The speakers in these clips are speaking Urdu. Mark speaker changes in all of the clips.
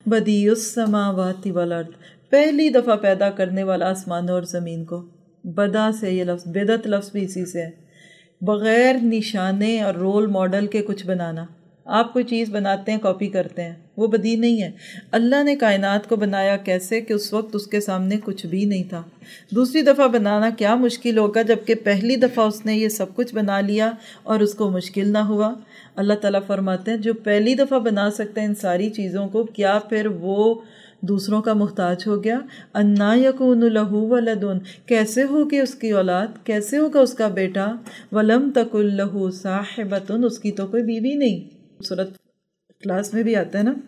Speaker 1: بدیع السماوات والارض، پہلی دفعہ پیدا کرنے والا آسمانوں اور زمین کو۔ بدا سے یہ لفظ، بدت لفظ بھی اسی سے ہے، بغیر نشانے اور رول ماڈل کے کچھ بنانا۔ آپ کوئی چیز بناتے ہیں، کاپی کرتے ہیں، وہ بدیع نہیں ہے۔ اللہ نے کائنات کو بنایا کیسے کہ اس وقت اس کے سامنے کچھ بھی نہیں تھا۔ دوسری دفعہ بنانا کیا مشکل ہوگا، جبکہ پہلی دفعہ اس نے یہ سب کچھ بنا لیا اور اس کو مشکل نہ ہوا۔ اللہ تعالیٰ فرماتے ہیں جو پہلی دفعہ بنا سکتے ہیں ان ساری چیزوں کو، کیا پھر وہ دوسروں کا محتاج ہو گیا؟ انا یکون لہ ولد، کیسے ہوگی اس کی اولاد، کیسے ہوگا اس کا بیٹا؟ ولم تکن لہ صاحبۃ، اس کی تو کوئی بیوی نہیں۔ سورۃ کلاس میں بھی آتا ہے نا،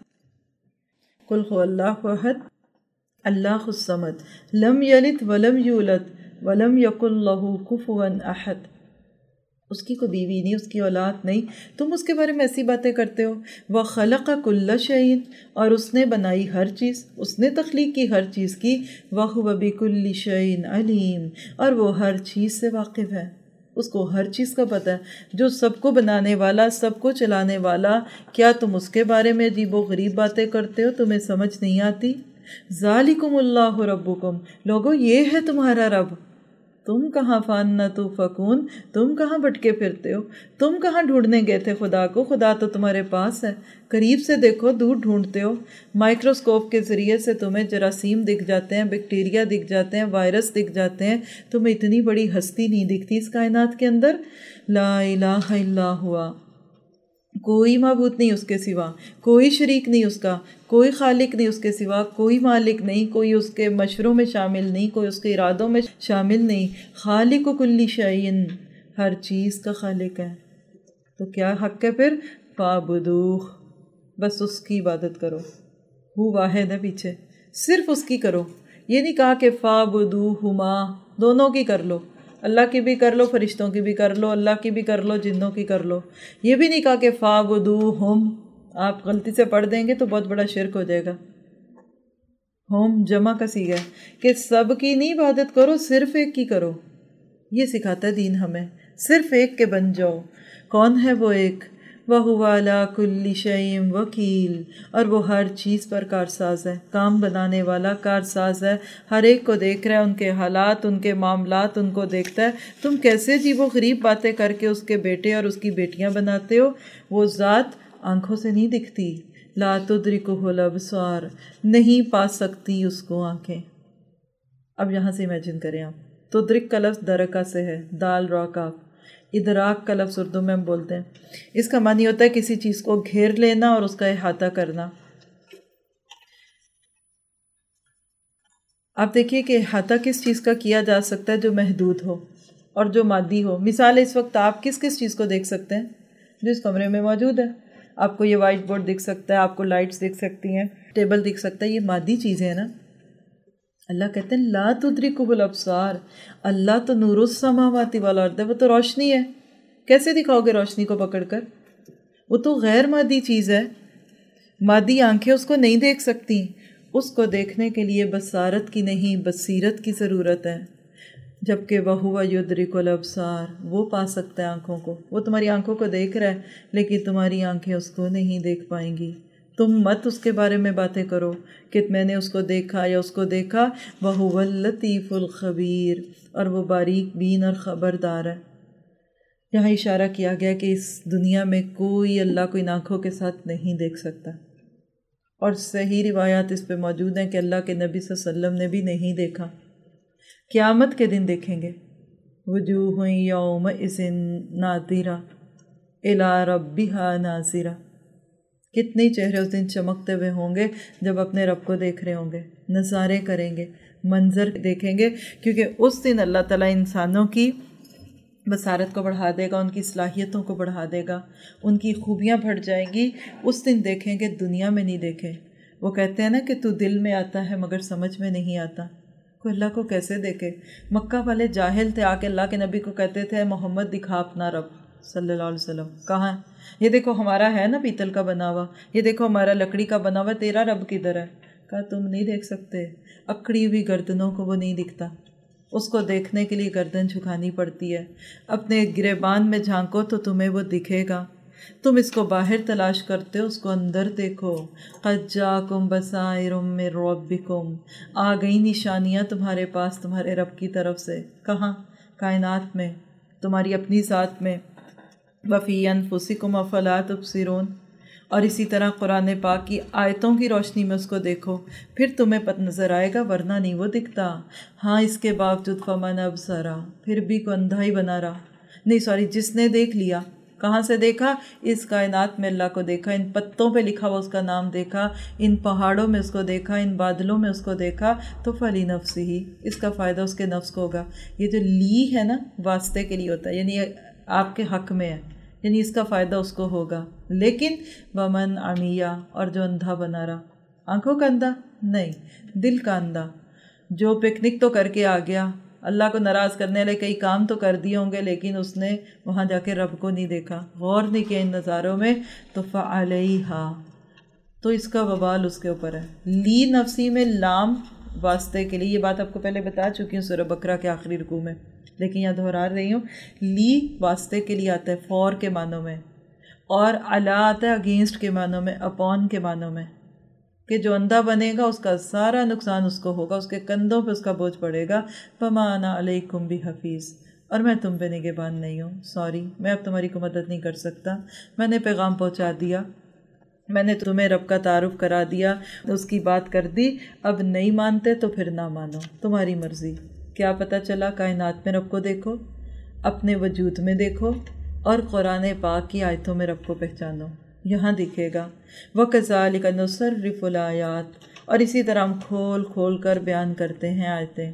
Speaker 1: قل هو اللہ احد اللہ الصمد لم یلد ولم یولد ولم یکن لہ کفوا احد۔ اس کی کوئی بیوی نہیں، اس کی اولاد نہیں، تم اس کے بارے میں ایسی باتیں کرتے ہو۔ وَخَلَقَ كُلَّ شَيْءٍ، اور اس نے بنائی ہر چیز، اس نے تخلیق کی ہر چیز کی۔ وَهُوَ بِكُلِّ شَيْءٍ عَلِيمٌ، اور وہ ہر چیز سے واقف ہے، اس کو ہر چیز کا پتہ ہے۔ جو سب کو بنانے والا، سب کو چلانے والا، کیا تم اس کے بارے میں عجیب و غریب باتیں کرتے ہو؟ تمہیں سمجھ نہیں آتی؟ ذالکم اللہ ربکم، لوگو یہ ہے تمہارا رب۔ تم کہاں فان تؤفکون، تم کہاں بھٹکے پھرتے ہو؟ تم کہاں ڈھونڈنے گئے تھے خدا کو؟ خدا تو تمہارے پاس ہے، قریب سے دیکھو، دور ڈھونڈتے ہو۔ مائکروسکوپ کے ذریعے سے تمہیں جراثیم دکھ جاتے ہیں، بیکٹیریا دکھ جاتے ہیں، وائرس دکھ جاتے ہیں، تمہیں اتنی بڑی ہستی نہیں دکھتی اس کائنات کے اندر۔ لا الہ الا ہوا، کوئی معبود نہیں اس کے سوا، کوئی شریک نہیں اس کا، کوئی خالق نہیں اس کے سوا، کوئی مالک نہیں، کوئی اس کے مشوروں میں شامل نہیں، کوئی اس کے ارادوں میں شامل نہیں۔ خالق کل شیء، ہر چیز کا خالق ہے۔ تو کیا حق ہے پھر؟ فاعبدوہ، بس اس کی عبادت کرو۔ وہ واحد ہے، پیچھے صرف اس کی کرو۔ یہ نہیں کہا کہ فاعبدوہما، دونوں کی کر لو، اللہ کی بھی کر لو، فرشتوں کی بھی کر لو، اللہ کی بھی کر لو، جنوں کی کر لو۔ یہ بھی نہیں کہا کہ فاعبدوہم، آپ غلطی سے پڑھ دیں گے تو بہت بڑا شرک ہو جائے گا۔ ہم جمع کا صیغہ ہے کہ سب کی نہیں عبادت کرو، صرف ایک کی کرو۔ یہ سکھاتا ہے دین ہمیں، صرف ایک کے بن جاؤ۔ کون ہے وہ ایک؟ وَهُوَ عَلَىٰ كُلِّ شَيْءٍ وَكِيلٌ، اور وہ ہر چیز پر کارساز ہے، کام بنانے والا کارساز ہے، ہر ایک کو دیکھ رہا ہے، ان کے حالات، ان کے معاملات ان کو دیکھتا ہے۔ تم کیسے عجیب و غریب باتیں کر کے اس کے بیٹے اور اس کی بیٹیاں بناتے ہو؟ وہ ذات آنکھوں سے نہیں دکھتی، لا تدرکہ الابصار، نہیں پا سکتی اس کو آنکھیں۔ اب یہاں سے امیجن کریں آپ، تدرک کا لفظ درکا سے ہے، دال را کاف، ادراک کا لفظ اردو میں ہم بولتے ہیں، اس کا معنی ہوتا ہے کسی چیز کو گھیر لینا اور اس کا احاطہ کرنا۔ آپ دیکھیے کہ احاطہ کس چیز کا کیا جا سکتا ہے؟ جو محدود ہو اور جو مادی ہو۔ مثال اس وقت آپ کس کس چیز کو دیکھ سکتے ہیں؟ جو اس کمرے میں موجود ہے۔ آپ کو یہ وائٹ بورڈ دکھ سکتا ہے، آپ کو لائٹس دکھ سکتی ہیں، ٹیبل دکھ سکتا ہے، یہ مادی چیزیں ہیں نا۔ اللہ کہتے ہیں لا تدرکہ الابصار، اللہ تو نور السماوات والارض ہے، وہ تو روشنی ہے، کیسے دکھاؤ گے روشنی کو پکڑ کر؟ وہ تو غیر مادی چیز ہے، مادی آنکھیں اس کو نہیں دیکھ سکتی۔ اس کو دیکھنے کے لیے بصارت کی نہیں، بصیرت کی ضرورت ہے۔ جبکہ وَهُوَ يُدْرِكُ الْأَبْصَارَ، وہ پا سکتا ہے آنکھوں کو، وہ تمہاری آنکھوں کو دیکھ رہا ہے، لیکن تمہاری آنکھیں اس کو نہیں دیکھ پائیں گی۔ تم مت اس کے بارے میں باتیں کرو کہ میں نے اس کو دیکھا یا اس کو دیکھا۔ وَهُوَ اللَّطِيفُ الْخَبِيرُ، اور وہ باریک بین اور خبردار ہے۔ یہاں اشارہ کیا گیا کہ اس دنیا میں کوئی اللہ کو ان آنکھوں کے ساتھ نہیں دیکھ سکتا، اور صحیح روایات اس پہ موجود ہیں کہ اللہ کے نبی صلی اللہ علیہ وسلم نے بھی نہیں دیکھا۔ قیامت کے دن دیکھیں گے۔ وجوہ یومئذ ناظرہ الی ربہا ناظرہ، کتنے چہرے اس دن چمکتے ہوئے ہوں گے جب اپنے رب کو دیکھ رہے ہوں گے، نظارے کریں گے، منظر دیکھیں گے، کیونکہ اس دن اللہ تعالیٰ انسانوں کی بصارت کو بڑھا دے گا، ان کی صلاحیتوں کو بڑھا دے گا، ان کی خوبیاں بڑھ جائیں گی۔ اس دن دیکھیں گے، دنیا میں نہیں دیکھیں۔ وہ کہتے ہیں نا کہ تو دل میں آتا ہے مگر سمجھ میں نہیں آتا۔ کوئی اللہ کو کیسے دیکھے؟ مکہ والے جاہل تھے، آ کے اللہ کے نبی کو کہتے تھے محمد دکھا اپنا رب صلی اللہ علیہ وسلم، کہاں؟ یہ دیکھو ہمارا ہے نا پیتل کا بنا ہوا، یہ دیکھو ہمارا لکڑی کا بنا ہوا، تیرا رب کدھر ہے؟ کہا تم نہیں دیکھ سکتے، اکڑی ہوئی گردنوں کو وہ نہیں دکھتا، اس کو دیکھنے کے لیے گردن جھکانی پڑتی ہے۔ اپنے گریبان میں جھانکو تو تمہیں وہ دکھے گا۔ تم اس کو باہر تلاش کرتے ہو، اس کو اندر دیکھو۔ قد جاکم بصائر من ربکم، آ گئی نشانیاں تمہارے پاس تمہارے رب کی طرف سے۔ کہاں؟ کائنات میں، تمہاری اپنی ذات میں۔ وفی انفسکم افلا تبصرون، اور اسی طرح قرآن پاک کی آیتوں کی روشنی میں اس کو دیکھو، پھر تمہیں پتہ نظر آئے گا، ورنہ نہیں وہ دکھتا۔ ہاں اس کے باوجود فمن ابصرا، پھر بھی کو اندھا ہی بنا رہا، نہیں سوری، جس نے دیکھ لیا۔ کہاں سے دیکھا؟ اس کائنات میں اللہ کو دیکھا، ان پتوں پہ لکھا ہوا اس کا نام دیکھا، ان پہاڑوں میں اس کو دیکھا، ان بادلوں میں اس کو دیکھا، تو فلی نفسی ہی، اس کا فائدہ اس کے نفس کو ہوگا۔ یہ جو لی ہے نا، واسطے کے لیے ہوتا ہے، یعنی آپ کے حق میں ہے، یعنی اس کا فائدہ اس کو ہوگا۔ لیکن ومن عمیہ، اور جو اندھا بنا رہا، آنکھوں کا اندھا نہیں، دل کا اندھا، جو پکنک تو کر کے آ گیا، اللہ کو ناراض کرنے والے کئی کام تو کر دیے ہوں گے، لیکن اس نے وہاں جا کے رب کو نہیں دیکھا، غور نہیں کیا ان نظاروں میں، تو فعلیہا، تو اس کا وبال اس کے اوپر ہے۔ لی نفسی میں لام واسطے کے لیے، یہ بات آپ کو پہلے بتا چکی ہوں سورہ بقرہ کے آخری رکوع میں، لیکن یہاں دہرا رہی ہوں، لی واسطے کے لیے آتا ہے، فور کے معنوں میں، اور علا آتا ہے اگینسٹ کے معنوں میں، اپون کے معنوں میں، کہ جو اندھا بنے گا اس کا سارا نقصان اس کو ہوگا، اس کے کندھوں پہ اس کا بوجھ پڑے گا۔ فما انا علیکم بحفیظ، اور میں تم پہ نگہبان نہیں ہوں، سوری، میں اب تمہاری کو مدد نہیں کر سکتا، میں نے پیغام پہنچا دیا، میں نے تمہیں رب کا تعارف کرا دیا، اس کی بات کر دی، اب نہیں مانتے تو پھر نہ مانو، تمہاری مرضی۔ کیا پتہ چلا؟ کائنات میں رب کو دیکھو، اپنے وجود میں دیکھو، اور قرآن پاک کی آیتوں میں رب کو پہچانو، یہاں دکھے گا۔ وَكَذَلِكَ نُصَرِّفُ الْآيَاتِ، اور اسی طرح ہم کھول کھول کر بیان کرتے ہیں آیتیں،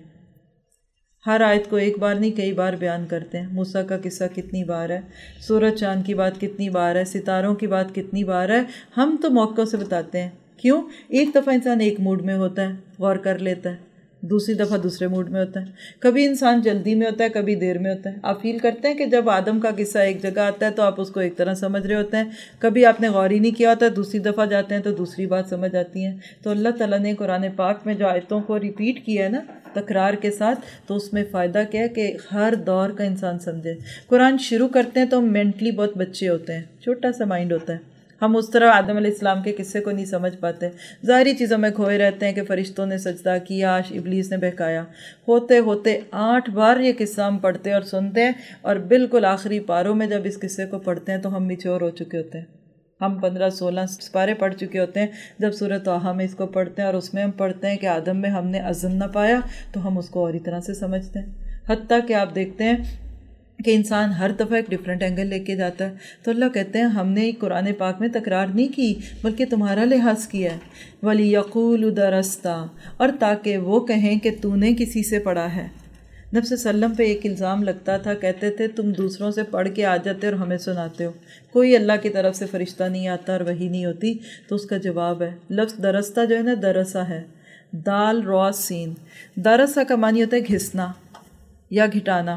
Speaker 1: ہر آیت کو ایک بار نہیں کئی بار بیان کرتے ہیں۔ موسیٰ کا قصہ کتنی بار ہے، سورج چاند کی بات کتنی بار ہے، ستاروں کی بات کتنی بار ہے، ہم تو موقع سے بتاتے ہیں۔ کیوں؟ ایک دفعہ انسان ایک موڈ میں ہوتا ہے، غور کر لیتا ہے، دوسری دفعہ دوسرے موڈ میں ہوتا ہے، کبھی انسان جلدی میں ہوتا ہے، کبھی دیر میں ہوتا ہے۔ آپ فیل کرتے ہیں کہ جب آدم کا قصہ ایک جگہ آتا ہے تو آپ اس کو ایک طرح سمجھ رہے ہوتے ہیں، کبھی آپ نے غور ہی نہیں کیا ہوتا ہے، دوسری دفعہ جاتے ہیں تو دوسری بات سمجھ آتی ہیں۔ تو اللہ تعالیٰ نے قرآن پاک میں جو آیتوں کو ریپیٹ کیا ہے نا تکرار کے ساتھ، تو اس میں فائدہ کیا ہے کہ ہر دور کا انسان سمجھے۔ قرآن شروع کرتے ہیں تو ہم مینٹلی بہت بچے ہوتے ہیں، چھوٹا سا مائنڈ ہوتا ہے، ہم اس طرح آدم علیہ السلام کے قصے کو نہیں سمجھ پاتے، ظاہری چیزوں میں کھوئے رہتے ہیں کہ فرشتوں نے سجدہ کیا، ابلیس نے بہکایا، ہوتے ہوتے 8 بار یہ قصہ ہم پڑھتے اور سنتے ہیں، اور بالکل آخری پاروں میں جب اس قصے کو پڑھتے ہیں تو ہم میچور ہو چکے ہوتے ہیں، ہم 15-16 سپارے پڑھ چکے ہوتے ہیں جب سورہ طٰہٰ میں اس کو پڑھتے ہیں، اور اس میں ہم پڑھتے ہیں کہ آدم میں ہم نے عزم نہ پایا، تو ہم اس کو اور ہی طرح سے سمجھتے ہیں، حتیٰ کہ آپ دیکھتے ہیں کہ انسان ہر دفعہ ایک ڈیفرنٹ اینگل لے کے جاتا ہے۔ تو اللہ کہتے ہیں ہم نے قرآن پاک میں تکرار نہیں کی، بلکہ تمہارا لحاظ کیا ہے۔ وَلِيَقُولُ دَرَسْتَ، اور تاکہ وہ کہیں کہ تو نے کسی سے پڑھا ہے۔ نبی صلی اللہ علیہ وسلم پہ ایک الزام لگتا تھا، کہتے تھے تم دوسروں سے پڑھ کے آ جاتے اور ہمیں سناتے ہو، کوئی اللہ کی طرف سے فرشتہ نہیں آتا اور وحی نہیں ہوتی۔ تو اس کا جواب ہے، لفظ درستہ جو ہے نا، درسہ ہے، دال را سین، درسہ کا معنی ہوتا ہے گھسنا یا گھٹانا،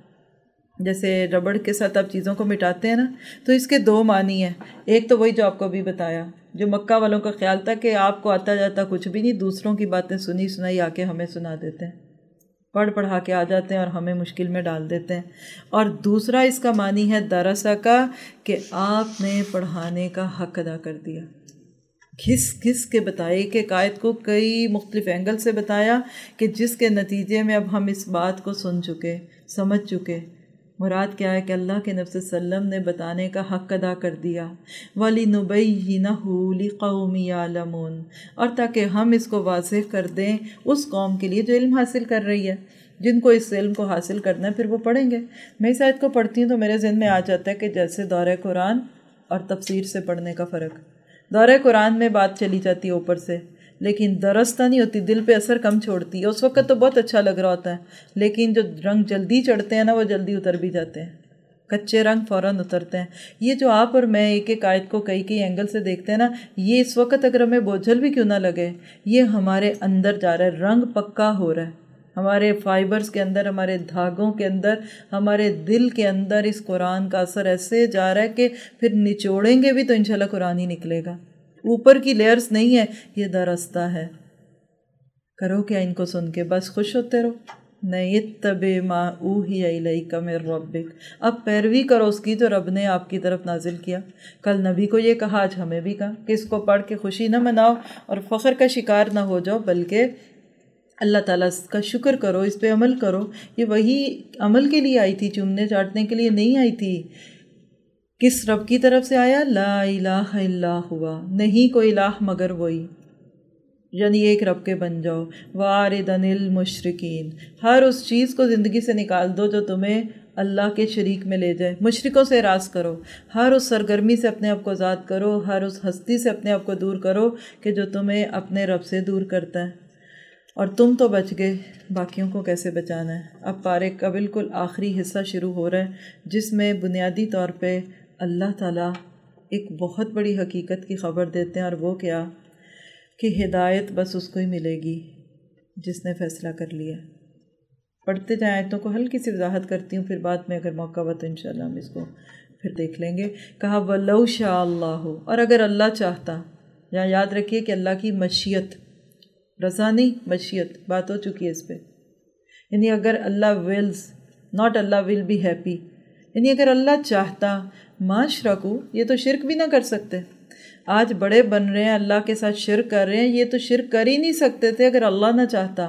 Speaker 1: جیسے ربڑ کے ساتھ آپ چیزوں کو مٹاتے ہیں نا، تو اس کے 2 معنی ہیں۔ ایک تو وہی جو آپ کو ابھی بتایا، جو مکہ والوں کا خیال تھا کہ آپ کو آتا جاتا کچھ بھی نہیں، دوسروں کی باتیں سنی سنائی آ کے ہمیں سنا دیتے ہیں، پڑھا کے آ جاتے ہیں اور ہمیں مشکل میں ڈال دیتے ہیں۔ اور دوسرا اس کا معنی ہے درسہ کا، کہ آپ نے پڑھانے کا حق ادا کر دیا، گھس گھس کے بتائے، کہ قائد کو کئی مختلف اینگل سے بتایا، کہ جس کے نتیجے میں اب ہم اس بات کو سن چکے، سمجھ چکے۔ مراد کیا ہے کہ اللہ کے نبی صلی اللہ علیہ وسلم نے بتانے کا حق ادا کر دیا۔ وَلِنُبَيِّنَهُ لِقَوْمٍ يَعْلَمُونَ، اور تاکہ ہم اس کو واضح کر دیں اس قوم کے لیے جو علم حاصل کر رہی ہے، جن کو اس علم کو حاصل کرنا ہے پھر وہ پڑھیں گے۔ میں اس آیت کو پڑھتی ہوں تو میرے ذہن میں آ جاتا ہے کہ جیسے دورہ قرآن اور تفسیر سے پڑھنے کا فرق۔ دورہ قرآن میں بات چلی جاتی ہے اوپر سے، لیکن درستہ نہیں ہوتی، دل پہ اثر کم چھوڑتی ہے۔ اس وقت تو بہت اچھا لگ رہا ہوتا ہے، لیکن جو رنگ جلدی چڑھتے ہیں نا، وہ جلدی اتر بھی جاتے ہیں، کچے رنگ فوراً اترتے ہیں۔ یہ جو آپ اور میں ایک ایک آیت کو کئی اینگل سے دیکھتے ہیں نا، یہ اس وقت اگر ہمیں بوجھل بھی کیوں نہ لگے، یہ ہمارے اندر جا رہا ہے، رنگ پکا ہو رہا ہے، ہمارے فائبرز کے اندر، ہمارے دھاگوں کے اندر، ہمارے دل کے اندر اس قرآن کا اثر ایسے جا رہا ہے کہ پھر نچوڑیں گے بھی تو انشاءاللہ قرآن ہی نکلے گا۔ اوپر کی لیئرز نہیں ہے، یہ درستہ ہے۔ کرو کیا ان کو سن کے؟ بس خوش ہوتے رہو، نہیں اتبع ما اوحی الیک من ربک، اب پیروی کرو اس کی جو رب نے آپ کی طرف نازل کیا۔ کل نبی کو یہ کہا، آج ہمیں بھی کہا کہ اس کو پڑھ کے خوشی نہ مناؤ اور فخر کا شکار نہ ہو جاؤ، بلکہ اللہ تعالیٰ کا شکر کرو، اس پہ عمل کرو۔ یہ وہی عمل کے لیے آئی تھی، چومنے چاٹنے کے لیے نہیں آئی تھی۔ کس رب کی طرف سے آیا؟ لا الہ الا ہوا، نہیں کوئی الہ مگر وہی، یعنی ایک رب کے بن جاؤ۔ واردن المشرکین، ہر اس چیز کو زندگی سے نکال دو جو تمہیں اللہ کے شریک میں لے جائے، مشرکوں سے اراض کرو، ہر اس سرگرمی سے اپنے آپ کو آزاد کرو، ہر اس ہستی سے اپنے آپ کو دور کرو کہ جو تمہیں اپنے رب سے دور کرتا ہے۔ اور تم تو بچ گئے، باقیوں کو کیسے بچانا ہے؟ اب پارے کا بالکل آخری حصہ شروع ہو رہا ہے، جس میں بنیادی طور پہ اللہ تعالیٰ ایک بہت بڑی حقیقت کی خبر دیتے ہیں، اور وہ کیا کہ ہدایت بس اس کو ہی ملے گی جس نے فیصلہ کر لیا۔ پڑھتے جائیں آیتوں کو، ہلکی سی وضاحت کرتی ہوں، پھر بعد میں اگر موقع ہوا تو انشاءاللہ ہم اس کو پھر دیکھ لیں گے۔ کہا وَلَوْ شَاءَ اللَّهُ، اور اگر اللہ چاہتا، یہاں یاد رکھیے کہ اللہ کی مشیت، رضا نہیں مشیت، بات ہو چکی ہے اس پہ، یعنی اگر اللہ wills، not Allah will be happy، یعنی اگر اللہ چاہتا، ما شرکو، یہ تو شرک بھی نہ کر سکتے۔ آج بڑے بن رہے ہیں، اللہ کے ساتھ شرک کر رہے ہیں، یہ تو شرک کر ہی نہیں سکتے تھے اگر اللہ نہ چاہتا۔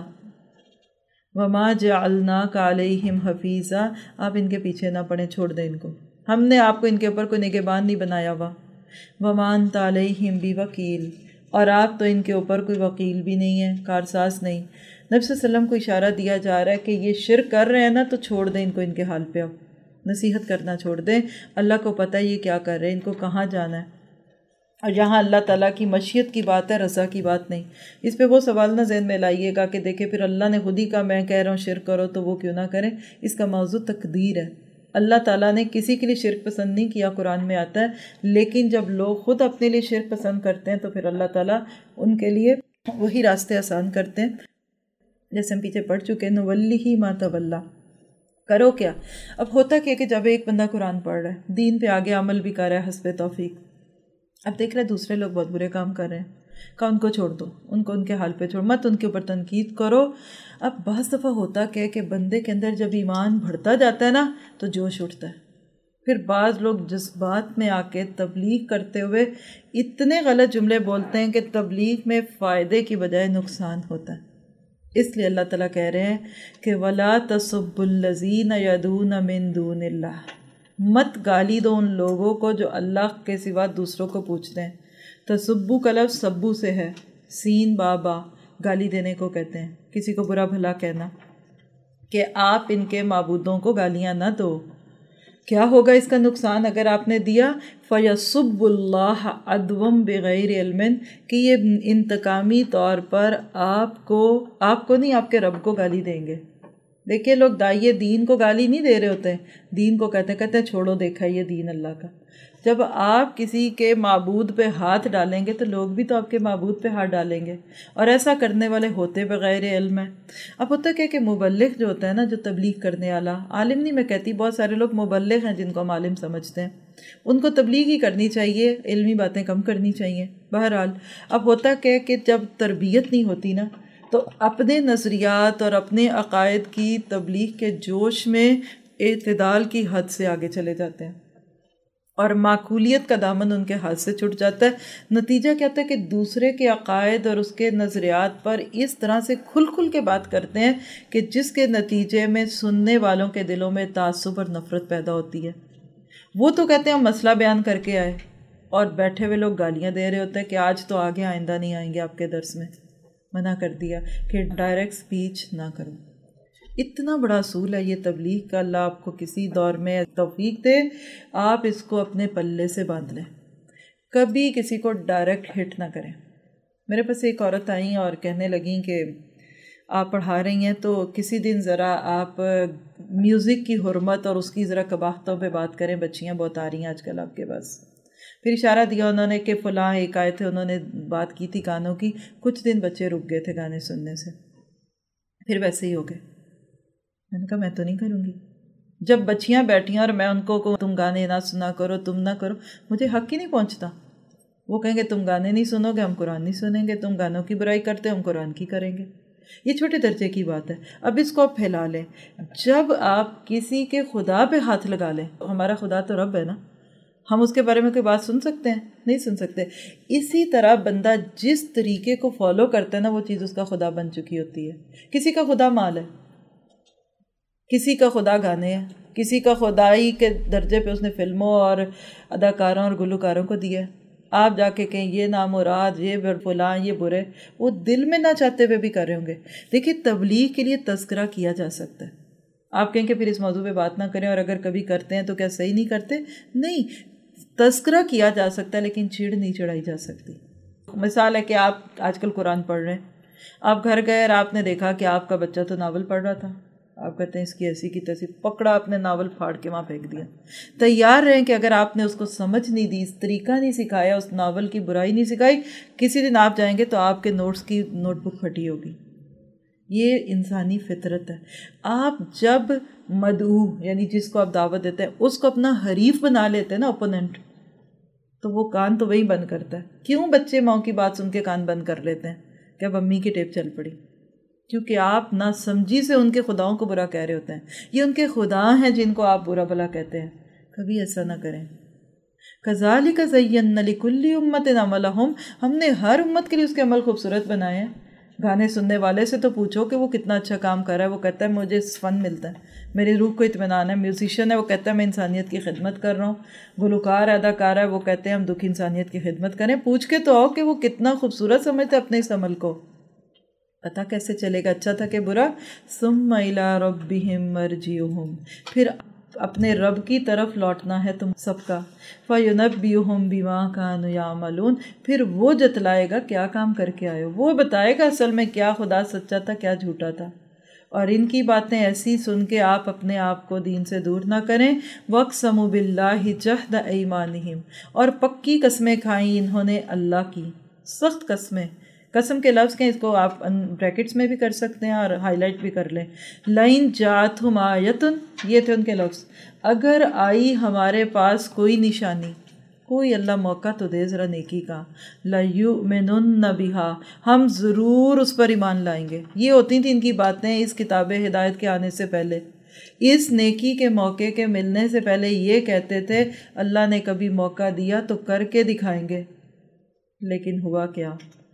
Speaker 1: وَمَا جَعَلْنَاكَ عَلَيْهِمْ حَفِيظًا، آپ ان کے پیچھے نہ پڑیں، چھوڑ دیں ان کو، ہم نے آپ کو ان کے اوپر کوئی نگہبان نہیں بنایا ہوا۔ وَمَا أَنْتَ عَلَيْهِمْ بِوَكِيلٍ، اور آپ تو ان کے اوپر کوئی وکیل بھی نہیں ہے، کارساز نہیں۔ نبی صلی اللہ علیہ وسلم کو اشارہ دیا جا رہا ہے کہ یہ شرک کر رہے ہیں نا، تو چھوڑ دیں ان کو، ان کے حال پہ، اب نصیحت کرنا چھوڑ دیں، اللہ کو پتہ ہے یہ کیا کر رہے ہیں، ان کو کہاں جانا ہے۔ اور یہاں اللہ تعالیٰ کی مشیت کی بات ہے، رضا کی بات نہیں۔ اس پہ وہ سوال نہ ذہن میں لائیے گا کہ دیکھیں پھر اللہ نے خود ہی کہا میں کہہ رہا ہوں شرک کرو تو وہ کیوں نہ کریں۔ اس کا موضوع تقدیر ہے، اللہ تعالیٰ نے کسی کے لیے شرک پسند نہیں کیا، قرآن میں آتا ہے، لیکن جب لوگ خود اپنے لیے شرک پسند کرتے ہیں تو پھر اللہ تعالیٰ ان کے لیے وہی راستے آسان کرتے ہیں، جیسے ہم پیچھے پڑھ چکے، نولیہ ما تولیٰ، کرو کیا۔ اب ہوتا کیا کہ جب ایک بندہ قرآن پڑھ رہا ہے، دین پہ آگے عمل بھی کر رہا ہے حسب توفیق، اب دیکھ رہے دوسرے لوگ بہت برے کام کر رہے ہیں، کہ ان کو چھوڑ دو، ان کو ان کے حال پہ چھوڑ، مت ان کے اوپر تنقید کرو۔ اب بعض دفعہ ہوتا کہ بندے کے اندر جب ایمان بڑھتا جاتا ہے نا تو جوش اٹھتا ہے، پھر بعض لوگ جذبات میں آ کے تبلیغ کرتے ہوئے اتنے غلط جملے بولتے ہیں کہ تبلیغ میں فائدے کی بجائے نقصان ہوتا ہے۔ اس لیے اللہ تعالیٰ کہہ رہے ہیں کہ وَلَا تَسُبُّوا الَّذِينَ يَدْعُونَ مِن دُونِ اللَّهِ، مت گالی دو ان لوگوں کو جو اللہ کے سوا دوسروں کو پوچھتے ہیں۔ تسبو کا لفظ سبو سے ہے، سین بابا، گالی دینے کو کہتے ہیں، کسی کو برا بھلا کہنا، کہ آپ ان کے معبودوں کو گالیاں نہ دو۔ کیا ہوگا اس کا نقصان اگر آپ نے دیا؟ فَيَسُبُّ اللَّهَ عَدْوًا بِغَيْرِ عِلْمٍ، کہ یہ انتقامی طور پر آپ کو نہیں، آپ کے رب کو گالی دیں گے۔ دیکھیں لوگ داعیے دین کو گالی نہیں دے رہے ہوتے ہیں، دین کو کہتے ہیں چھوڑو، دیکھا یہ دین اللہ کا۔ جب آپ کسی کے معبود پہ ہاتھ ڈالیں گے تو لوگ بھی تو آپ کے معبود پہ ہاتھ ڈالیں گے، اور ایسا کرنے والے ہوتے بغیر علم ہے۔ اب ہوتا کیا کہ مبلغ جو ہوتا ہے نا، جو تبلیغ کرنے والا، عالم نہیں میں کہتی، بہت سارے لوگ مبلغ ہیں جن کو ہم عالم سمجھتے ہیں، ان کو تبلیغ ہی کرنی چاہیے، علمی باتیں کم کرنی چاہیے۔ بہرحال اب ہوتا کیا کہ جب تربیت نہیں ہوتی نا، تو اپنے نظریات اور اپنے عقائد کی تبلیغ کے جوش میں اعتدال کی حد سے آگے چلے جاتے ہیں، اور معقولیت کا دامن ان کے ہاتھ سے چھٹ جاتا ہے۔ نتیجہ کیا ہوتا ہے کہ دوسرے کے عقائد اور اس کے نظریات پر اس طرح سے کھل کھل کے بات کرتے ہیں کہ جس کے نتیجے میں سننے والوں کے دلوں میں تعصب اور نفرت پیدا ہوتی ہے۔ وہ تو کہتے ہیں ہم مسئلہ بیان کر کے آئے، اور بیٹھے ہوئے لوگ گالیاں دے رہے ہوتے ہیں کہ آج تو آگے آئندہ نہیں آئیں گے آپ کے درس میں۔ منع کر دیا کہ ڈائریکٹ سپیچ نہ کرو۔ اتنا بڑا اصول ہے یہ تبلیغ کا، اللہ آپ کو کسی دور میں توفیق دے، آپ اس کو اپنے پلے سے باندھ لیں، کبھی کسی کو ڈائریکٹ ہٹ نہ کریں۔ میرے پاس ایک عورت آئیں اور کہنے لگیں کہ آپ پڑھا رہی ہیں تو کسی دن ذرا آپ میوزک کی حرمت اور اس کی ذرا قباحتوں پہ بات کریں، بچیاں بہت آ رہی ہیں آج کل آپ کے پاس۔ پھر اشارہ دیا انہوں نے کہ فلاں ایک آئے تھے، انہوں نے بات کی تھی گانوں کی، کچھ دن بچے رک گئے تھے گانے سننے سے، پھر ویسے ہی ہو گئے۔ میں نے کہا میں تو نہیں کروں گی، جب بچیاں بیٹھیں اور میں ان کو تم گانے نہ سنا کرو، تم نہ کرو، مجھے حق ہی نہیں پہنچتا۔ وہ کہیں گے تم گانے نہیں سنو گے، ہم قرآن نہیں سنیں گے، تم گانوں کی برائی کرتے ہم قرآن کی کریں گے۔ یہ چھوٹے درجے کی بات ہے. اب اس کو آپ پھیلا لیں. جب آپ کسی کے خدا پہ ہاتھ لگا لیں، ہمارا خدا تو رب ہے نا، ہم اس کے بارے میں کوئی بات سن سکتے ہیں؟ نہیں سن سکتے. اسی طرح بندہ جس طریقے کو فالو کرتا ہے نا، وہ چیز اس کا خدا بن چکی ہوتی ہے. کسی کا خدا مال ہے، کسی کا خدا گانے ہیں، کسی کا خدائی کے درجے پہ اس نے فلموں اور اداکاروں اور گلوکاروں کو دیا ہے. آپ جا کے کہیں یہ نامراد، یہ فلاں، یہ برے، وہ دل میں نہ چاہتے ہوئے بھی کر رہے ہوں گے. دیکھیے تبلیغ کے لیے تذکرہ کیا جا سکتا ہے. آپ کہیں کہ پھر اس موضوع پہ بات نہ کریں، اور اگر کبھی کرتے ہیں تو کیا صحیح نہیں کرتے؟ نہیں، تذکرہ کیا جا سکتا ہے لیکن چڑ نہیں چڑھائی جا سکتی. مثال ہے کہ آپ آج کل قرآن پڑھ رہے ہیں، آپ گھر گئے اور آپ نے دیکھا کہ آپ کا بچہ تو ناول پڑھ رہا تھا. آپ کہتے ہیں اس کی ایسی کی تیسی، پکڑا اپنے ناول پھاڑ کے وہاں پھینک دیا. تیار رہیں کہ اگر آپ نے اس کو سمجھ نہیں دی، اس طریقہ نہیں سکھایا، اس ناول کی برائی نہیں سکھائی، کسی دن آپ جائیں گے تو آپ کے نوٹس کی نوٹ بک پھٹی ہوگی. یہ انسانی فطرت ہے. آپ جب مدعو یعنی جس کو آپ دعوت دیتے ہیں اس کو اپنا حریف بنا لیتے ہیں نا، اوپوننٹ، تو وہ کان تو وہی بند کرتا ہے. کیوں بچے ماں کی بات سن کے کان بند کر لیتے ہیں کہ اب امی کی ٹیپ چل پڑی؟ کیونکہ آپ نہ سمجھی سے ان کے خداؤں کو برا کہہ رہے ہوتے ہیں. یہ ان کے خدا ہیں جن کو آپ برا بھلا کہتے ہیں. کبھی ایسا نہ کریں. کذالک زینا لکل امۃ عملہم، ہم نے ہر امت کے لیے اس کے عمل خوبصورت بنائے ہیں. گانے سننے والے سے تو پوچھو کہ وہ کتنا اچھا کام کر رہا ہے، وہ کہتا ہے مجھے فن ملتا ہے، میری روح کو اطمینان ہے. میوزیشین ہے، وہ کہتا ہے میں انسانیت کی خدمت کر رہا ہوں. گلوکار اداکار ہے، وہ کہتے ہیں ہم دکھ انسانیت کی خدمت کریں. پوچھ کے تو آؤ کہ وہ کتنا خوبصورت سمجھتا ہے اپنے اس عمل کو. پتہ کیسے چلے گا اچھا تھا کہ برا؟ ثم الی ربہم مرجعہم، پھر اپنے رب کی طرف لوٹنا ہے تم سب کا. فینبئہم بما کانوا یعملون، پھر وہ جتلائے گا کیا کام کر کے آئے ہو، وہ بتائے گا اصل میں کیا خدا سچا تھا کیا جھوٹا تھا. اور ان کی باتیں ایسی سن کے آپ اپنے آپ کو دین سے دور نہ کریں. وَاقْسَمُوا بِاللَّهِ جَهْدَ أَيْمَانِهِمْ، اور پکی قسمیں کھائیں انہوں نے اللہ کی، سخت قسمیں. قسم کے لفظ کے اس کو آپ بریکٹس میں بھی کر سکتے ہیں اور ہائی لائٹ بھی کر لیں. لَإِن جَاءَتْهُمْ آیَةٌ، یہ تھے ان کے لفظ، اگر آئی ہمارے پاس کوئی نشانی، کوئی اللہ موقع تو دے ذرا نیکی کا. لَيُؤْمِنُنَّ بِهَا، ہم ضرور اس پر ایمان لائیں گے. یہ ہوتی تھیں ان کی باتیں اس کتاب ہدایت کے آنے سے پہلے. اس نیکی کے موقع کے ملنے سے پہلے یہ کہتے تھے اللہ نے کبھی موقع دیا تو کر کے دکھائیں گے. لیکن ہوا کیا؟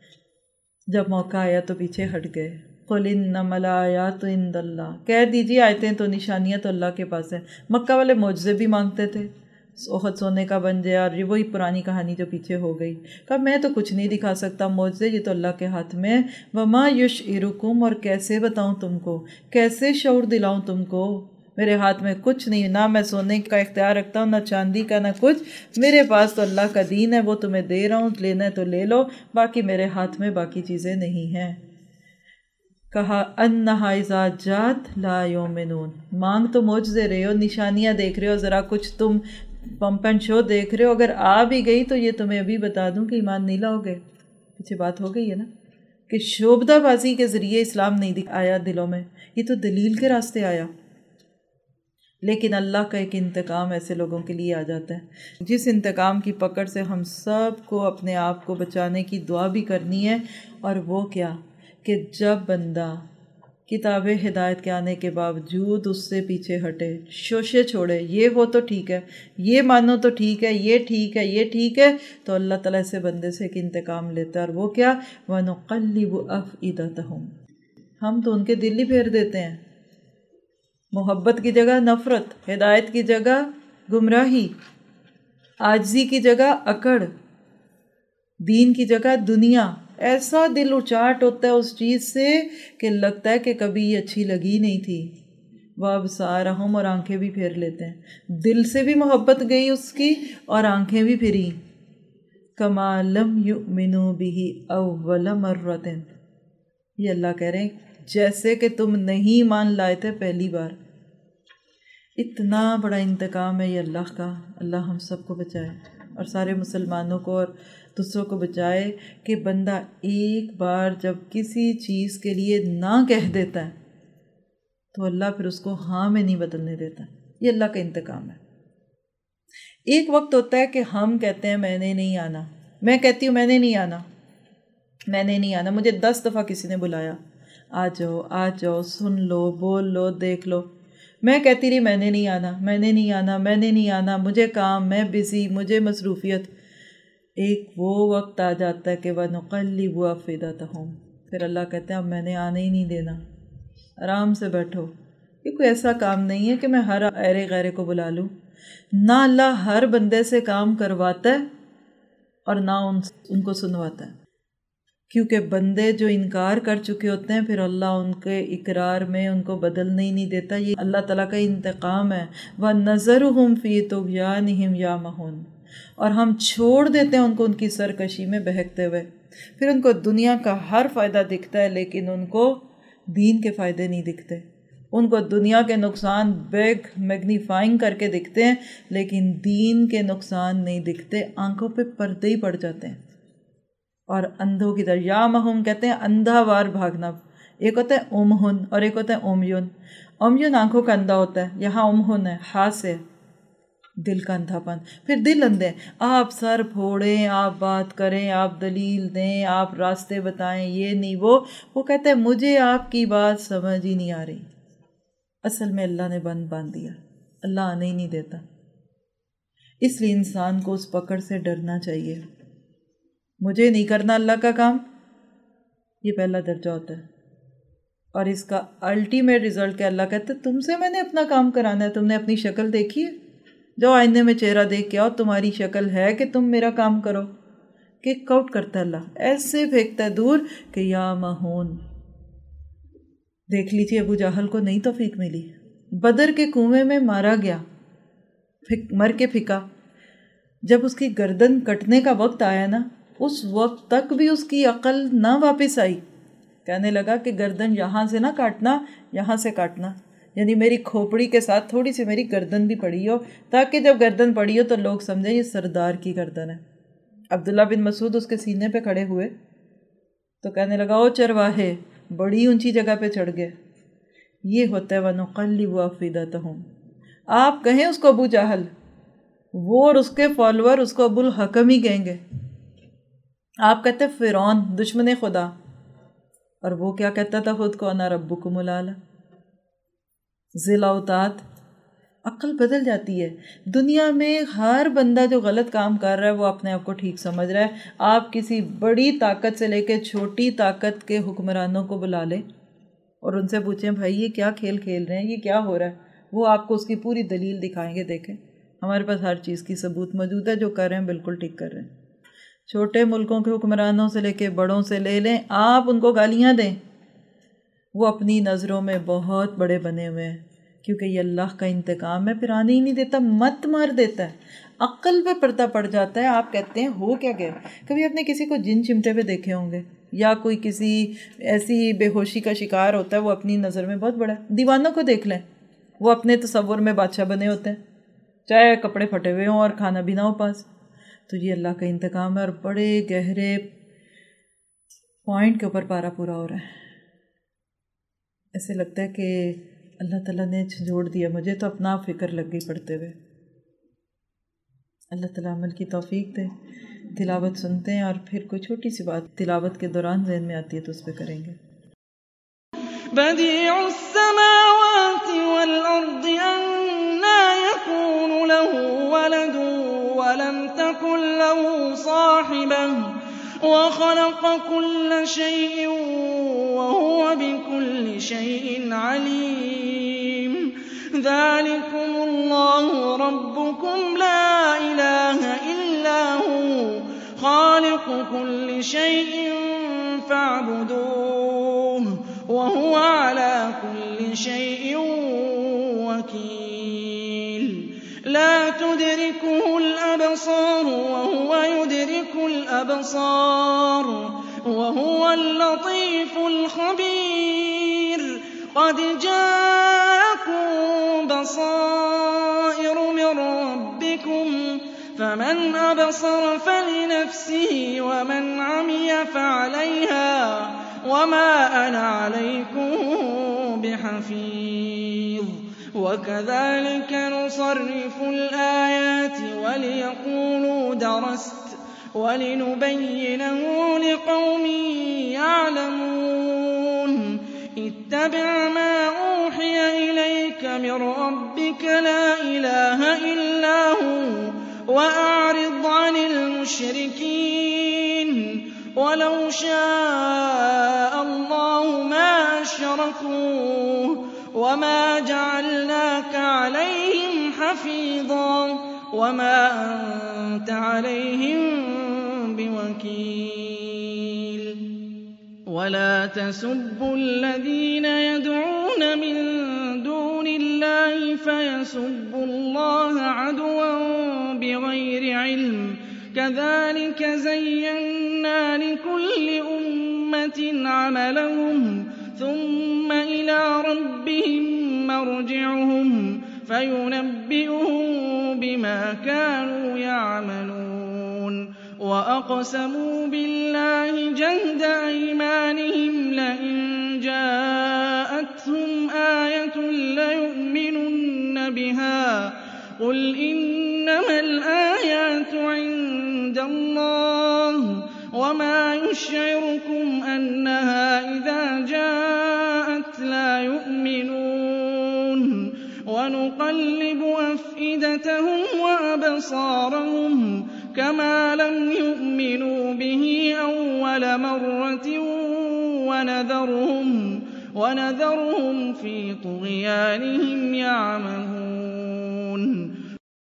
Speaker 1: جب موقع آیا تو پیچھے ہٹ گئے. قُلْ إِنَّمَا الْآيَاتُ عِندَ اللَّهِ، کہہ دیجیے آیتیں تو نشانیاں تو اللہ کے پاس ہیں. مکہ والے معجزے بھی مانگتے تھے، احد سونے کا بن جائے، اور یہ وہی پرانی کہانی جو پیچھے ہو گئی. کہا میں تو کچھ نہیں دکھا سکتا معجزے، یہ تو اللہ کے ہاتھ میں. وَمَا يُشْعِرُكُمْ، اور کیسے بتاؤں تم کو، کیسے شعور دلاؤں تم کو، میرے ہاتھ میں کچھ نہیں. نہ میں سونے کا اختیار رکھتا ہوں، نہ چاندی کا، نہ کچھ. میرے پاس تو اللہ کا دین ہے، وہ تمہیں دے رہا ہوں، لینا ہے تو لے لو، باقی میرے ہاتھ میں باقی چیزیں نہیں ہیں. کہا انہا اذا جات لا یؤمنون، مانگ تو معجزے رہے ہو، نشانیاں دیکھ رہے ہو، ذرا کچھ تم پمپ اینڈ شو دیکھ رہے ہو، اگر آ بھی گئی تو یہ تمہیں ابھی بتا دوں کہ ایمان نہیں لاؤ گے. پیچھے بات ہو گئی ہے نا کہ شعبدہ بازی کے ذریعے اسلام نہیں آیا دلوں میں، یہ تو دلیل کے راستے آیا. لیکن اللہ کا ایک انتقام ایسے لوگوں کے لیے آ جاتا ہے جس انتقام کی پکڑ سے ہم سب کو اپنے آپ کو بچانے کی دعا بھی کرنی ہے. اور وہ کیا کہ جب بندہ کتاب ہدایت کے آنے کے باوجود اس سے پیچھے ہٹے، شوشے چھوڑے، یہ ہو تو ٹھیک ہے، یہ مانو تو ٹھیک ہے، یہ ٹھیک ہے، یہ ٹھیک ہے، تو اللہ تعالیٰ ایسے بندے سے ایک انتقام لیتا ہے. اور وہ کیا؟ وَنُقَلِّبُ أَفْئِدَتَهُمْ، ہم تو ان کے دل ہی پھیر دیتے ہیں. محبت کی جگہ نفرت، ہدایت کی جگہ گمراہی، عاجزی کی جگہ اکڑ، دین کی جگہ دنیا. ایسا دل اچاٹ ہوتا ہے اس چیز سے کہ لگتا ہے کہ کبھی یہ اچھی لگی نہیں تھی. وَأَبْصَارَهُمْ، اور آنکھیں بھی پھیر لیتے ہیں، دل سے بھی محبت گئی اس کی اور آنکھیں بھی پھری. كَمَا لَمْ يُؤْمِنُوا بِهِ أَوَّلَ مَرَّةٍ، یہ اللہ کہہ رہے ہیں جیسے کہ تم نہیں مان لائے تھے پہلی بار. اتنا بڑا انتقام ہے یہ اللہ کا. اللہ ہم سب کو بچائے اور سارے مسلمانوں کو اور دوسروں کو بچائے کہ بندہ ایک بار جب کسی چیز کے لیے نہ کہہ دیتا ہے تو اللہ پھر اس کو ہاں میں نہیں بدلنے دیتا. یہ اللہ کا انتقام ہے. ایک وقت ہوتا ہے کہ ہم کہتے ہیں میں نے نہیں آنا، میں کہتی ہوں میں نے نہیں آنا، میں نے نہیں آنا، مجھے 10 دفعہ کسی نے بلایا، آ جاؤ, سن لو, بول لو, دیکھ لو. میں کہتی رہی میں نے نہیں آنا, مجھے کام, میں بزی, مجھے مصروفیت. ایک وہ وقت آ جاتا ہے کہ وَنُقَلِّبُ أَفْئِدَتَهُمْ, پھر اللہ کہتے ہیں اب میں نے آنے ہی نہیں دینا, آرام سے بیٹھو. یہ کوئی ایسا کام نہیں ہے کہ میں ہر ایرے غیرے کو بلا لوں. نہ اللہ ہر بندے سے کام کرواتا ہے اور نہ ان کو سنواتا ہے, کیونکہ بندے جو انکار کر چکے ہوتے ہیں پھر اللہ ان کے اقرار میں ان کو بدلنے ہی نہیں دیتا. یہ اللہ تعالیٰ کا انتقام ہے. وَنَذَرُهُمْ فِي طُغْيَانِهِمْ يَعْمَهُونَ, اور ہم چھوڑ دیتے ہیں ان کو ان کی سرکشی میں بہکتے ہوئے. پھر ان کو دنیا کا ہر فائدہ دکھتا ہے لیکن ان کو دین کے فائدے نہیں دکھتے. ان کو دنیا کے نقصان بیگ میگنیفائنگ کر کے دکھتے ہیں لیکن دین کے نقصان نہیں دکھتے, آنکھوں پہ پردے ہی پڑ جاتے ہیں. اور اندھوں کی طرح یامہم کہتے ہیں اندھا وار بھاگنا. ایک ہوتا ہے امہن اور ایک ہوتا ہے امیون. امیون آنکھوں کا اندھا ہوتا ہے, یہاں امہن ہے ہاں سے دل کا اندھا پن. پھر دل اندھے, آپ سر پھوڑیں, آپ بات کریں, آپ دلیل دیں, آپ راستے بتائیں, یہ نہیں وہ کہتے ہیں مجھے آپ کی بات سمجھ ہی نہیں آ رہی. اصل میں اللہ نے بند باندھ دیا, اللہ آنے ہی نہیں دیتا. اس لیے انسان کو اس پکڑ سے ڈرنا چاہیے. مجھے نہیں کرنا اللہ کا کام, یہ پہلا درجہ ہوتا ہے. اور اس کا الٹیمیٹ رزلٹ کہ اللہ کہتے تم سے میں نے اپنا کام کرانا ہے, تم نے اپنی شکل دیکھی ہے, جو آئینے میں چہرہ دیکھ کے آؤ, تمہاری شکل ہے کہ تم میرا کام کرو. کک آؤٹ کرتا ہے اللہ, ایسے پھینکتا ہے دور کہ یا مہون. دیکھ لیجیے ابو جہل کو نہیں توفیق ملی, بدر کے کنویں میں مارا گیا, مر کے پھکا. جب اس کی گردن کٹنے کا وقت آیا نا, اس وقت تک بھی اس کی عقل نہ واپس آئی. کہنے لگا کہ گردن یہاں سے نہ کاٹنا, یہاں سے کاٹنا, یعنی میری کھوپڑی کے ساتھ تھوڑی سی میری گردن بھی پڑی ہو, تاکہ جب گردن پڑی ہو تو لوگ سمجھیں یہ سردار کی گردن ہے. عبداللہ بن مسعود اس کے سینے پہ کھڑے ہوئے تو کہنے لگا او چرواہے, بڑی اونچی جگہ پہ چڑھ گئے. یہ ہوتا ہے وَنُقَلِّبُ أَفْئِدَتَهُمْ. آپ کہیں اس کو ابو جہل, وہ اور اس کے فالوور اس کو ابو الحکم ہی کہیں گے. آپ کہتے فرعون دشمن خدا, اور وہ کیا کہتا تھا خود کو, انا ربکم الاعلی. ذل اوتاد. عقل بدل جاتی ہے. دنیا میں ہر بندہ جو غلط کام کر رہا ہے وہ اپنے آپ کو ٹھیک سمجھ رہا ہے. آپ کسی بڑی طاقت سے لے کے چھوٹی طاقت کے حکمرانوں کو بلا لیں اور ان سے پوچھیں بھائی یہ کیا کھیل کھیل رہے ہیں, یہ کیا ہو رہا ہے, وہ آپ کو اس کی پوری دلیل دکھائیں گے. دیکھیں ہمارے پاس ہر چیز کی ثبوت موجود ہے, جو کر رہے ہیں بالکل ٹھیک کر رہے ہیں. چھوٹے ملکوں کے حکمرانوں سے لے کے بڑوں سے لے لیں, آپ ان کو گالیاں دیں, وہ اپنی نظروں میں بہت بڑے بنے ہوئے ہیں, کیونکہ یہ اللہ کا انتقام ہے. پھر آنے ہی نہیں دیتا, مت مار دیتا ہے, عقل پہ پردہ پڑ جاتا ہے. آپ کہتے ہیں ہو کیا گیا, کبھی آپ نے کسی کو جن چمٹے پہ دیکھے ہوں گے, یا کوئی کسی ایسی بے ہوشی کا شکار ہوتا ہے, وہ اپنی نظر میں بہت بڑا ہے. دیوانوں کو دیکھ لیں, وہ اپنے تصور میں بادشاہ بنے ہوتے ہیں, چاہے کپڑے پھٹے ہوئے ہوں اور کھانا بھی نہ ہو پاس. تو یہ اللہ کا انتقام ہے, اور بڑے گہرے پوائنٹ کے اوپر پارا پورا ہو رہا ہے. ایسے لگتا ہے کہ اللہ تعالیٰ نے جھنجھوڑ دیا مجھے, تو اپنا فکر لگ گئی پڑھتے ہوئے. اللہ تعالیٰ عمل کی توفیق دے. تلاوت سنتے ہیں اور پھر کوئی چھوٹی سی بات تلاوت کے دوران ذہن میں آتی ہے تو اس پہ کریں گے.
Speaker 2: بديع السماوات والأرض أنى يكون له ولد ولم تكن له صاحبة وخلق كل شيء وهو بكل شيء عليم. ذلكم الله ربكم لا إله إلا هو خالق كل شيء فاعبدوه وهو على كل شيء وكيل. لا تدركه الأبصار وهو يدرك الأبصار وهو اللطيف الخبير. قد جاءكم بصائر من ربكم فمن أبصر فلنفسه ومن عمي فعليها وما أنا عليكم بحفيظ. وكذلك نصرف الآيات وليقولوا درست ولنبينه لقوم يعلمون. اتبع ما أوحي إليك من ربك لا إله إلا هو وأعرض عن المشركين ولو شاء الله ما أشركوا وما جعلناك عليهم حفيظا وما أنت عليهم بوكيل ولا تسبوا الذين يدعون من دون الله فيسبوا الله عدوا بغير علم كذلك زينا لكل أمة عملهم ثم إلى ربهم مرجعهم فينبئهم بما كانوا يعملون وأقسموا بالله جهد أيمانهم لئن جاءتهم آية ليؤمنن بها قل إنما الآيات عند الله وما يشعركم أنها إذا جاءت لا يؤمنون ونقلب أفئدتهم وأبصارهم كما لم يؤمنوا به أول مرة ونذرهم في طغيانهم يعمهون.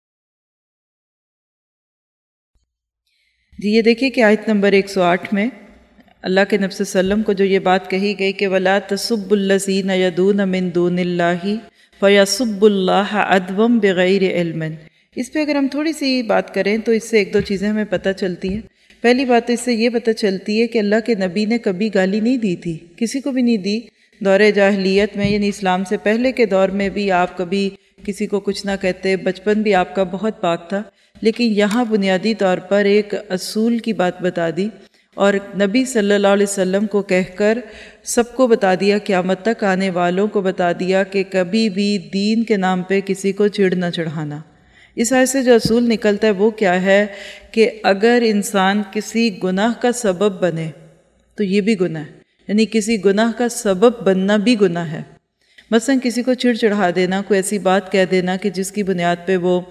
Speaker 1: جی یہ دیکھیے کہ آیت نمبر 108 میں اللہ کے نبی صلی اللہ علیہ وسلم کو جو یہ بات کہی گئی کہ وَلَا تَسُبُّوا الَّذِينَ يَدْعُونَ مِن دُونِ اللَّهِ فَيَسُبُّوا اللَّهَ عَدْوًا بِغَيْرِ عِلْمٍ. اس پہ اگر ہم تھوڑی سی بات کریں تو اس سے ایک دو چیزیں ہمیں پتہ چلتی ہیں. پہلی بات تو اس سے یہ پتہ چلتی ہے کہ اللہ کے نبی نے کبھی گالی نہیں دی تھی، کسی کو بھی نہیں دی. دور جاہلیت میں یعنی اسلام سے پہلے کے دور میں بھی آپ کبھی کسی کو کچھ نہ کہتے، بچپن بھی آپ کا بہت پاک تھا. لیکن یہاں بنیادی طور پر ایک اصول کی بات بتا دی اور نبی صلی اللہ علیہ وسلم کو کہہ کر سب کو بتا دیا، قیامت تک آنے والوں کو بتا دیا کہ کبھی بھی دین کے نام پہ کسی کو چڑ نہ چڑھانا. اس آیت سے جو اصول نکلتا ہے وہ کیا ہے کہ اگر انسان کسی گناہ کا سبب بنے تو یہ بھی گناہ ہے، یعنی کسی گناہ کا سبب بننا بھی گناہ ہے. مثلا کسی کو چڑ چڑھا دینا، کوئی ایسی بات کہہ دینا کہ جس کی بنیاد پہ وہ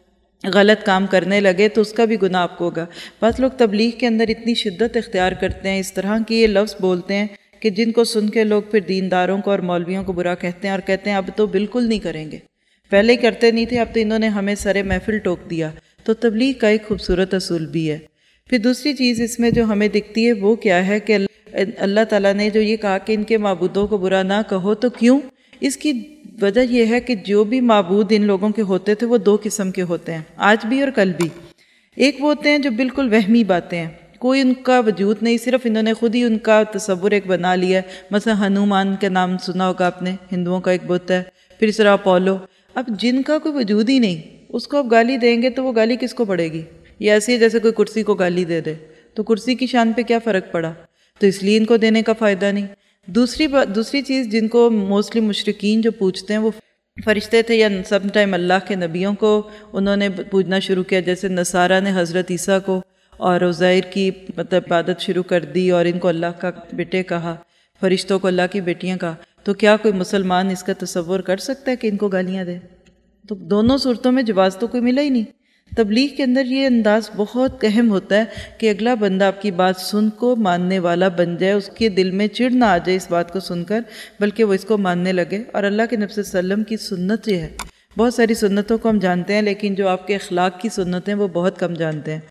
Speaker 1: غلط کام کرنے لگے تو اس کا بھی گناہ آپ کو ہوگا. بعض لوگ تبلیغ کے اندر اتنی شدت اختیار کرتے ہیں، اس طرح کی یہ لفظ بولتے ہیں کہ جن کو سن کے لوگ پھر دینداروں کو اور مولویوں کو برا کہتے ہیں اور کہتے ہیں اب تو بالکل نہیں کریں گے، پہلے ہی کرتے نہیں تھے، اب تو انہوں نے ہمیں سر محفل ٹوک دیا. تو تبلیغ کا ایک خوبصورت اصول بھی ہے. پھر دوسری چیز اس میں جو ہمیں دکھتی ہے وہ کیا ہے کہ اللہ تعالیٰ نے جو یہ کہا کہ ان کے معبودوں کو برا نہ کہو، تو کیوں؟ اس کی وجہ یہ ہے کہ جو بھی معبود ان لوگوں کے ہوتے تھے وہ دو قسم کے ہوتے ہیں، آج بھی اور کل بھی. ایک وہ ہوتے ہیں جو بالکل وہمی باتیں ہیں، کوئی ان کا وجود نہیں، صرف انہوں نے خود ہی ان کا تصور ایک بنا لیا ہے. مثلا ہنومان کے نام سنا ہوگا آپ نے، ہندوؤں کا ایک بت ہے. پھر اس طرح اپولو. اب جن کا کوئی وجود ہی نہیں اس کو اب گالی دیں گے تو وہ گالی کس کو پڑے گی؟ یہ ایسے ہی جیسے کوئی کرسی کو گالی دے دے، تو کرسی کی شان پہ کیا فرق پڑا؟ تو اس لیے ان کو دینے کا فائدہ نہیں. دوسری چیز جن کو موسٹلی مشرکین جو پوجتے ہیں وہ فرشتے تھے یا سم ٹائم اللہ کے نبیوں کو انہوں نے پوجنا شروع کیا، جیسے نصارہ نے حضرت عیسیٰ کو اور عزیر کی عبادت شروع کر دی اور ان کو اللہ کا بیٹے کہا، فرشتوں کو اللہ کی بیٹیاں کہا. تو کیا کوئی مسلمان اس کا تصور کر سکتا ہے کہ ان کو گالیاں دے؟ تو دونوں صورتوں میں جواز تو کوئی ملا ہی نہیں. تبلیغ کے اندر یہ انداز بہت اہم ہوتا ہے کہ اگلا بندہ آپ کی بات سن کو ماننے والا بن جائے، اس کے دل میں چڑ نہ آ جائے اس بات کو سن کر، بلکہ وہ اس کو ماننے لگے. اور اللہ کے نبی صلی اللہ علیہ وسلم کی سنت یہ ہے، بہت ساری سنتوں کو ہم جانتے ہیں لیکن جو آپ کے اخلاق کی سنتیں وہ بہت کم جانتے ہیں.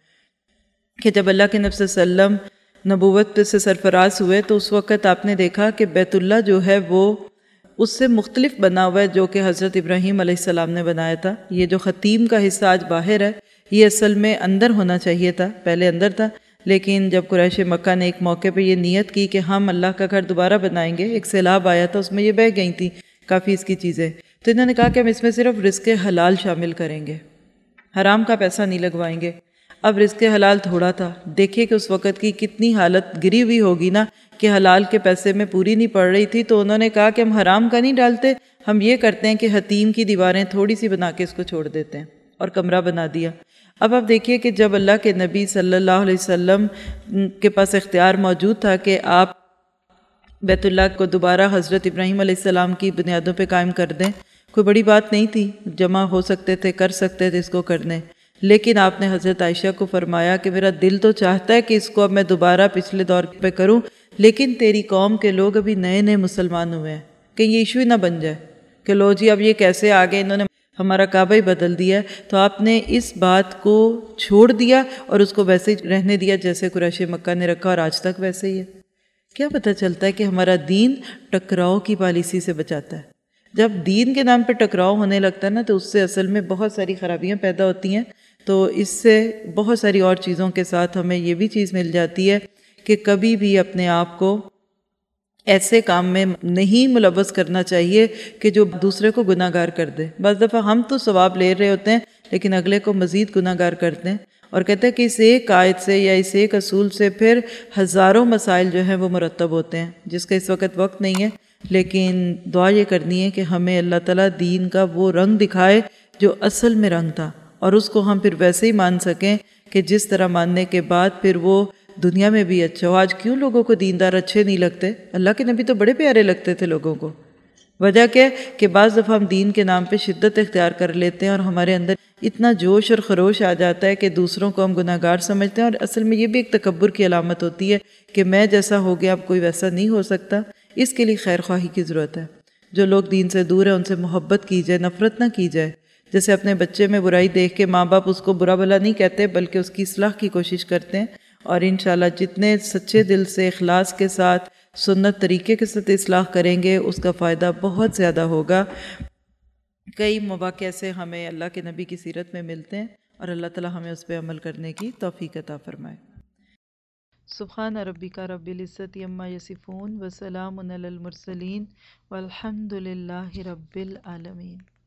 Speaker 1: کہ جب اللہ کے نبی صلی اللہ علیہ وسلم نبوت سے سرفراز ہوئے تو اس وقت آپ نے دیکھا کہ بیت اللہ جو ہے وہ اس سے مختلف بنا ہوا ہے جو کہ حضرت ابراہیم علیہ السلام نے بنایا تھا. یہ جو ختیم کا حصہ آج باہر ہے یہ اصل میں اندر ہونا چاہیے تھا، پہلے اندر تھا. لیکن جب قریش مکہ نے ایک موقع پہ یہ نیت کی کہ ہم اللہ کا گھر دوبارہ بنائیں گے، ایک سیلاب آیا تھا، اس میں یہ بہہ گئی تھیں کافی اس کی چیزیں، تو انہوں نے کہا کہ ہم اس میں صرف رزق حلال شامل کریں گے، حرام کا پیسہ نہیں لگوائیں گے. اب رزق حلال تھوڑا تھا، دیکھیں کہ اس وقت کی کتنی حالت گری ہوئی ہوگی نا کہ حلال کے پیسے میں پوری نہیں پڑ رہی تھی. تو انہوں نے کہا کہ ہم حرام کا نہیں ڈالتے، ہم یہ کرتے ہیں کہ حتیم کی دیواریں تھوڑی سی بنا کے اس کو چھوڑ دیتے ہیں، اور کمرہ بنا دیا. اب آپ دیکھیے کہ جب اللہ کے نبی صلی اللہ علیہ وسلم کے پاس اختیار موجود تھا کہ آپ بیت اللہ کو دوبارہ حضرت ابراہیم علیہ السلام کی بنیادوں پہ قائم کر دیں، کوئی بڑی بات نہیں تھی، جمع ہو سکتے تھے، کر سکتے تھے اس کو کرنے، لیکن آپ نے حضرت عائشہ کو فرمایا کہ میرا دل تو چاہتا ہے کہ اس کو اب میں دوبارہ پچھلے دور پہ کروں، لیکن تیری قوم کے لوگ ابھی نئے نئے مسلمان ہوئے ہیں، کہ یہ ایشو ہی نہ بن جائے کہ لو جی اب یہ کیسے آگے انہوں نے ہمارا کعبہ ہی بدل دیا ہے۔ تو آپ نے اس بات کو چھوڑ دیا اور اس کو ویسے ہی رہنے دیا جیسے قریش مکہ نے رکھا، اور آج تک ویسے ہی ہے۔ کیا پتہ چلتا ہے کہ ہمارا دین ٹکراؤ کی پالیسی سے بچاتا ہے۔ جب دین کے نام پہ ٹکراؤ ہونے لگتا ہے نا تو اس سے اصل میں بہت ساری خرابیاں پیدا ہوتی ہیں، تو اس سے بہت ساری اور چیزوں کے ساتھ ہمیں یہ بھی چیز مل جاتی ہے کہ کبھی بھی اپنے آپ کو ایسے کام میں نہیں ملوث کرنا چاہیے کہ جو دوسرے کو گناہ گار کر دے۔ بعض دفعہ ہم تو ثواب لے رہے ہوتے ہیں لیکن اگلے کو مزید گناہ گار کرتے ہیں، اور کہتے ہیں کہ اس ایک آیت سے یا اس ایک اصول سے پھر ہزاروں مسائل جو ہیں وہ مرتب ہوتے ہیں، جس کا اس وقت وقت نہیں ہے، لیکن دعا یہ کرنی ہے کہ ہمیں اللہ تعالیٰ دین کا وہ رنگ دکھائے جو اصل میں رنگ تھا، اور اس کو ہم پھر ویسے ہی مان سکیں کہ جس طرح ماننے کے بعد پھر وہ دنیا میں بھی اچھا ہو۔ آج کیوں لوگوں کو دیندار اچھے نہیں لگتے؟ اللہ کے نبی تو بڑے پیارے لگتے تھے لوگوں کو۔ وجہ کیا ہے کہ بعض دفعہ ہم دین کے نام پہ شدت اختیار کر لیتے ہیں اور ہمارے اندر اتنا جوش اور خروش آ جاتا ہے کہ دوسروں کو ہم گناہ گار سمجھتے ہیں، اور اصل میں یہ بھی ایک تکبر کی علامت ہوتی ہے کہ میں جیسا ہو گیا اب کوئی ویسا نہیں ہو سکتا۔ اس کے لیے خیر خواہی کی ضرورت ہے۔ جو لوگ دین سے دور ہیں ان سے محبت کی جائے، نفرت نہ کی جائے۔ جیسے اپنے بچے میں برائی دیکھ کے ماں باپ اس کو برا بھلا نہیں کہتے بلکہ اس کی اصلاح کی کوشش کرتے ہیں، اور انشاءاللہ جتنے سچے دل سے اخلاص کے ساتھ سنت طریقے کے ساتھ اصلاح کریں گے اس کا فائدہ بہت زیادہ ہوگا۔ کئی مواقع سے ہمیں اللہ کے نبی کی سیرت میں ملتے ہیں، اور اللہ تعالی ہمیں اس پہ عمل کرنے کی توفیق عطا فرمائے۔ سبحان ربک رب العزت عما یصفون وسلام علی المرسلین والحمد للہ رب العالمین۔